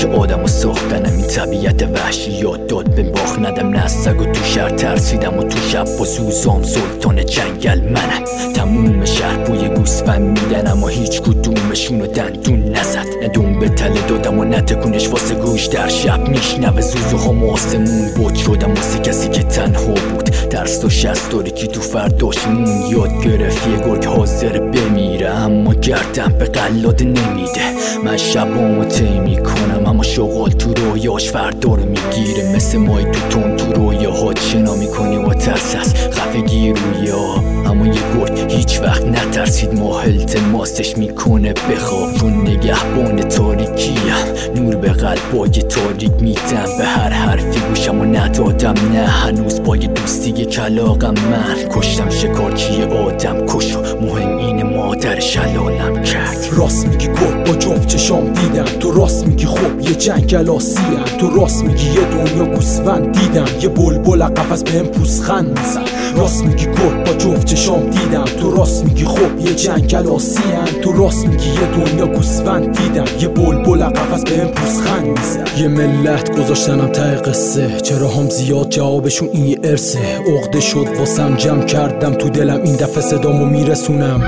که آدم و ساختنم این طبیعت وحشی یاد داد به باخ ندم نه از سگ و تو شهر ترسیدم و تو شب با سوزام سلطان جنگل منم. تموم شهر بوی گوسفند میدن اما هیچ کدومشونو دندون نزد. نه دون به تله دادم و نه تکونش واسه گوش در شب میشنوه زوزوهام آسمون بود شدم واسه کسی که تنها بود. ترس و شست داری که تو فرداشمون یاد گرفت یه گرگ حاضر بمیره اما گردم به قلاده نمیده. من شبامو طی میکنم اما شغال تو رویاش فردا رو میگیره. مثل مای تو تون تو رویاهات شنا میکنی و ترس از خفگی روی آب. اما یه گرگ هیچ وقت نترسید ماه التماسش میکنه بخواب. چون نگهبان تاریکیم نور به قلبای تاریک میدم. به هر حرفی گوشم و ندادم نه هنوز با یه دوستی کلاقم من کشتم شکارچی آدم کش و مهم اینه مادر شلالم کرد. راست میگی گرگ با جفت چشام دیدم. تو راست میگی خب یه جنگل آسیم. تو راست میگی یه دنیا گوسفند دیدم. یه بلبل قفس بهم پوزخند میزد. راست میگی گرگ با جفت چشام دیدم. تو راست میگی خب یه جنگل آسیم. تو راست میگی یه دنیا گوسفند دیدم. یه بلبل قفس بهم پوزخند میزد. یه ملت گذاشتنم ته قصه چرا هم زیاد جوابشون این یه ارثه. عقده شد واسم جمع کردم تو دلم این دفعه صدامو میرسونم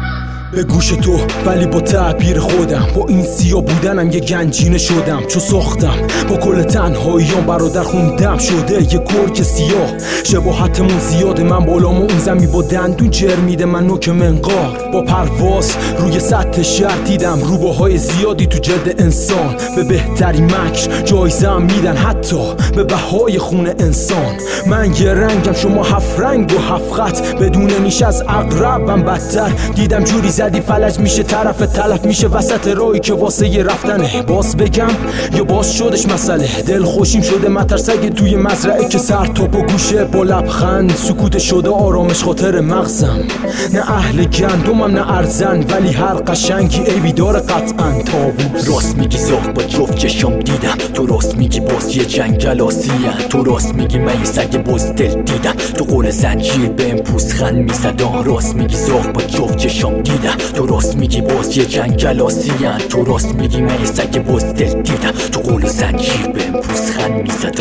به گوش تو ولی با تعبیر خودم. با این سیاه بودنم یه گنجینه شدم چو ساختم با کل تنهاییام برادر خوندم شده یه گرگ سیاه. شباهتمون زیاده من بالام و اون زمین با دندون چر میده من نوک منقار. با پرواز روی سطح شهر دیدم روباهای زیادی تو جلد انسان. به بهترین مکر جایزه هم میدن حتی به بهای خون انسان. من یه رنگم شما 7 رنگ و 7 خط بدون نیش از عقربم بدتر. دیدم جوری زدی فلج میشه طرف تلف میشه وسط راهی که واسه یه رفتنه. باز بگم یا باز شدش مسئله دل خوشیم شده مترسگه توی مزرعه که سر تا با گوشه با لبخند سکوت شده آرامش خاطر مغزم. نه اهل گندمم نه ارزن ولی هر قشنگی عیبی داره قطعا طاووس. راست میگی زاغ با جفت چشام دیدم. تو راست میگی باز یه جنگل آسیم. تو راست میگی من یه سگ باز دل دیدم. تو قول زنجیر بهم پوزخند میزد. راست میگی زاغ با جفت چشام دیدم. تو راست میگی باز یه جنگل آسیم. تو راست میگی من یه سگ باز دل دیدم. تو قول زنجیر بهم پوزخند میزد.